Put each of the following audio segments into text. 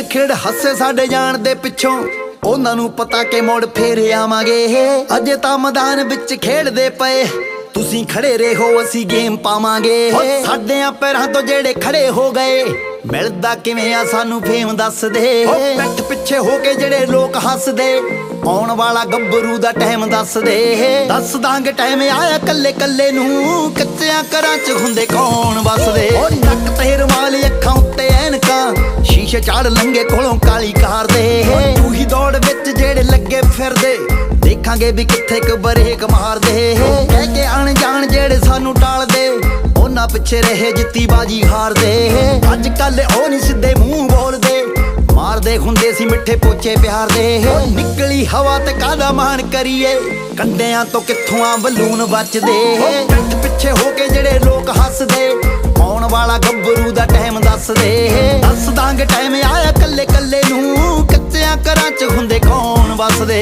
ਖੇਡ ਹੱਸੇ ਸਾਡੇ ਜਾਣ ਦੇ ਪਿੱਛੋਂ ਉਹਨਾਂ ਨੂੰ ਪਤਾ ਕਿ ਮੁੜ ਫੇਰ ਆਵਾਂਗੇ। ਅਜੇ ਤਾਂ ਮੈਦਾਨ ਵਿੱਚ ਖੇਡਦੇ ਪਏ ਤੁਸੀਂ ਖੜੇ ਰਹੋ ਅਸੀਂ ਗੇਮ ਪਾਵਾਂਗੇ। ਸਾਡਿਆਂ ਪੈਰਾਂ ਤੋਂ ਜਿਹੜੇ ਖੜੇ ਹੋ ਗਏ ਮਿਲਦਾ ਕਿਵੇਂ ਆ ਸਾਨੂੰ ਫੇਮ ਦੱਸ ਦੇ। ਪਿੱਠ ਪਿੱਛੇ ਹੋ ਕੇ ਜਿਹੜੇ ਲੋਕ ਹੱਸਦੇ ਆਉਣ ਵਾਲਾ ਗੱਭਰੂ ਦਾ ਟਾਈਮ ਦੱਸ ਦੇ। ਦੱਸ ਦਾਂਗੇ ਟਾਈਮ ਆਇਆ ਕੱਲੇ ਕੱਲੇ ਨੂੰ ਕੱਚਿਆਂ ਘਰਾਂ 'ਚ ਹੁੰਦੇ ਕੌਣ ਵਸਦੇ। ਨੱਕ ਤੇ ਰੁਮਾਲ ਅੱਖਾਂ ਉੱਤੇ ਐਨਕਾਂ ਸ਼ੀਸ਼ੇ ਚਾੜ ਲੰਗੇ ਕੋਲੋਂ ਕਾਲੀ ਕਾਰ ਦੇ। ਤੂੰ ਹੀ ਦੌੜ ਵਿੱਚ ਜਿਹੜੇ ਲੱਗੇ ਫਿਰਦੇ ਦੇਖਾਂਗੇ ਵੀ ਕਿੱਥੇ ਕੁ ਬਰੇਕ ਮਾਰਦੇ। ਕਹਿ ਕੇ ਅਣਜਾਣ ਜਿਹੜੇ ਸਾਨੂੰ ਟਾਲਦੇ ਉਹਨਾਂ ਪਿੱਛੇ ਰਹੇ ਜਿੱਤੀ ਬਾਜੀ ਹਾਰਦੇ। ਅੱਜ ਕੱਲ ਉਹ ਨਹੀਂ ਸਿੱਧੇ ਮੂੰਹ ਬੋਲਦੇ ਮਾਰਦੇ ਹੁੰਦੇ ਸੀ ਮਿੱਠੇ ਪੋਚੇ ਪਿਆਰ ਦੇ। ਨਿਕਲੀ ਹਵਾ ਤੇ ਕਾਹਦਾ ਮਾਣ ਕਰੀਏ ਕੰਡਿਆਂ ਤੋਂ ਕਿੱਥੋਂ ਆ ਬਲੂਨ ਬਚਦੇ। ਪਿੱਠ ਪਿੱਛੇ ਹੋ ਕੇ ਜਿਹੜੇ ਲੋਕ ਹੱਸਦੇ ਆਉਣ ਵਾਲਾ ਗੱਭਰੂ ਦਾ ਟਾਈਮ ਦੱਸ ਦੇ। ਦੱਸ ਦਾਂਗੇ ਟਾਈਮ ਆਇਆ ਕੱਲੇ ਕੱਲੇ ਨੂੰ ਕੱਚਿਆਂ ਘਰਾਂ 'ਚ ਹੁੰਦੇ ਕੌਣ ਵਸਦੇ।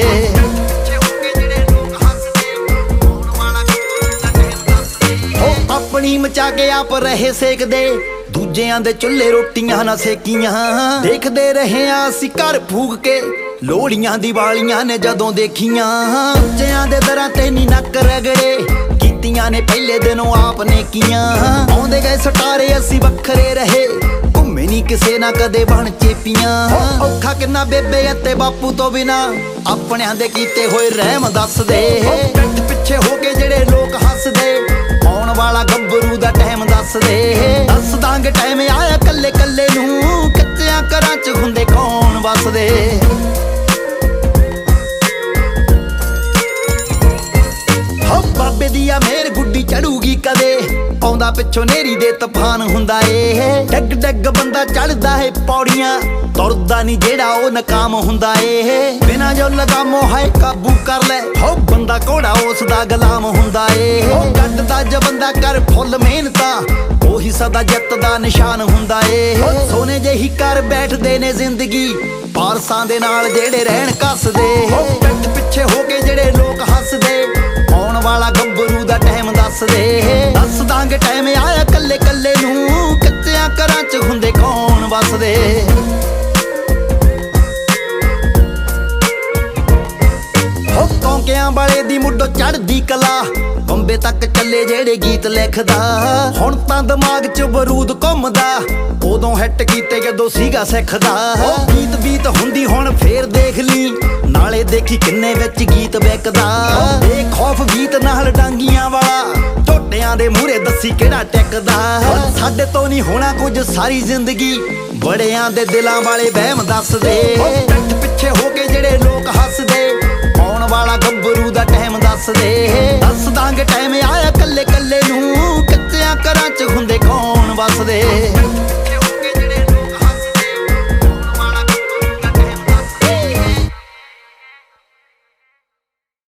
ਆਪਣੀ ਮਚਾ ਕੇ ਆਪ ਰਹੇ ਸੇਕਦੇ ਦੂਜਿਆਂ ਦੇ ਚੁੱਲ੍ਹੇ ਰੋਟੀਆਂ ਨਾ ਸੇਕੀਆਂ। ਦੇਖਦੇ ਰਹੇ ਆ ਅਸੀਂ ਘਰ ਫੂਕ ਕੇ ਲੋਹੜੀਆਂ ਦੀਵਾਲੀਆਂ ਨੇ ਜਦੋਂ ਦੇਖੀਆਂ। ਬੱਚਿਆਂ ਦੇ ਦਰਾਂ ਤੇ ਨੀ ਨੱਕ ਰਗੜੇ ਕੀਤੀਆਂ ਨੇ ਪਹਿਲੇ ਦਿਨੋਂ ਆਪ ਨੇ ਕੀਆਂ। ਆਉਂਦੇ ਗਏ ਸਟਾਰੇ ਅਸੀਂ ਵੱਖਰੇ ਰਹੇ ਘੁੰਮੇ ਨੀ ਕਿਸੇ ਨਾ ਕਦੇ ਬਣ ਚੇਪੀਆਂ। ਔਖਾ ਕਿੰਨਾ ਬੇਬੇ ਅਤੇ ਬਾਪੂ ਤੋਂ ਬਿਨਾ ਆਪਣਿਆਂ ਦੇ ਕੀਤੇ ਹੋਏ ਰਹਿਮ ਦੱਸਦੇ। ਪਿੱਠ ਪਿੱਛੇ ਹੋ ਕੇ ਜਿਹੜੇ ਲੋਕ ਹੱਸਦੇ ਆਉਣ ਵਾਲਾ ਗੱਭਰੂ ਦਾ ਟਾਈਮ ਦੱਸ ਦੇ। ਦੱਸ ਦਾਂਗੇ ਟਾਈਮ ਆਇਆ ਕੱਲੇ ਕੱਲੇ ਨੂੰ ਕੱਚਿਆਂ ਘਰਾਂ 'ਚ ਹੁੰਦੇ ਕੌਣ ਵਸਦੇ। ਬਾਬੇ ਦੀ ਆ ਮੇਰ ਗੁੱਡੀ ਚੜੂਗੀ ਕਦੇ ਆਉਂਦਾ ਪਿੱਛੋਂ ਨੇਰੀ ਦੇ ਤੂਫਾਨ ਹੁੰਦਾ ਏ। ਡੱਗ ਡੱਗ ਬੰਦਾ ਚੜਦਾ ਏ ਪੌੜੀਆਂ ਤੁਰਦਾ ਨੀ ਜਿਹੜਾ ਉਹ ਨਕਾਮ ਹੁੰਦਾ ਏ। ਬਿਨਾਂ ਜੋ ਲਗਾਮੋ ਹਾਏ ਕਾਬੂ ਕਰ ਲੈ ਹੋ ਬੰਦਾ ਘੋੜਾ ਉਸ ਦਾ ਗੁਲਾਮ ਹੁੰਦਾ ਏ। ਜੱਟ ਦਾ ਜ ਬੰਦਾ ਕਰ ਫੁੱਲ ਮਿਹਨਤਾਂ ਉਹੀ ਸਦਾ ਜਿੱਤ ਦਾ ਨਿਸ਼ਾਨ ਹੁੰਦਾ ਏ। ਸੋਨੇ ਜਿਹੀ ਕਰ ਬੈਠਦੇ ਨੇ ਜ਼ਿੰਦਗੀ ਪਾਰਸਾਂ ਦੇ ਨਾਲ ਜਿਹੜੇ ਰਹਿਣ ਕੱਸਦੇ। ਪਿੱਠ ਪਿੱਛੇ ਹੋ ਕੇ ਜਿਹੜੇ ਲੋਕ ਹੱਸਦੇ ਆਉਣ ਵਾਲਾ ਗੱਭਰੂ ਦਾ ਟਾਈਮ ਦੱਸ ਦੇ। ਦੱਸ ਦਾਂਗੇ ਟਾਈਮ ਆਇਆ ਕੱਲੇ ਕੱਲੇ ਨੂੰ ਕੱਚਿਆਂ ਘਰਾਂ 'ਚ ਹੁੰਦੇ ਕੌਣ ਵਸਦੇ। ਕੌਂਕਿਆਂ ਵਾਲੇ ਦੀ ਮੁੱਢੋਂ ਚੜ੍ਹਦੀ ਕਲਾ ਬੰਬੇ ਤੱਕ ਚੱਲੇ ਜਿਹੜੇ ਗੀਤ ਲਿਖਦਾ। ਹੁਣ ਤਾਂ ਦਿਮਾਗ 'ਚ ਬਰੂਦ ਘੁੰਮਦਾ ਉਦੋਂ ਹਿੱਟ ਕੀਤੇ ਜਦੋਂ ਸੀਗਾ ਸਿੱਖਦਾ। ਗੀਤ ਬੀਤ ਹੁੰਦੀ ਹੁਣ ਫੇਰ ਦੇਖ ਲਈ ਨਾਲੇ ਦੇਖੀ ਕਿੰਨੇ ਵਿੱਚ ਗੀਤ ਵਿਕਦਾ। ਇਹ ਖੌਫ ਗੀਤ ਨਾਲ ਡਾਂਗੀਆਂ ਵਾਲਾ ਝੋਟਿਆਂ ਦੇ ਮੂਹਰੇ ਦੱਸੀ ਕਿਹੜਾ ਟਿਕਦਾ। ਸਾਡੇ ਤੋਂ ਨਹੀਂ ਹੋਣਾ ਕੁਝ ਸਾਰੀ ਜ਼ਿੰਦਗੀ ਬੜਿਆਂ ਦੇ ਦਿਲਾਂ ਵਾਲੇ ਵਹਿਮ ਦੱਸਦੇ। ਪਿੱਠ ਪਿੱਛੇ ਹੋ ਕੇ ਜਿਹੜੇ ਲੋਕ ਹੱਸਦੇ ਆਉਣ ਵਾਲਾ ਗੱਭਰੂ ਦਾ ਟਾਈਮ ਦੱਸ ਦੇ। ਦੱਸ ਦਾਂਗੇ ਟਾਈਮ ਆਇਆ ਕੱਲੇ ਕੱਲੇ ਨੂੰ ਕੱਚਿਆਂ ਘਰਾਂ 'ਚ ਹੁੰਦੇ ਕੌਣ ਵਸਦੇ।